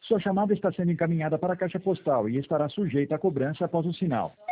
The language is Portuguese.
Sua chamada está sendo encaminhada para a caixa postal e estará sujeita a cobrança após o sinal.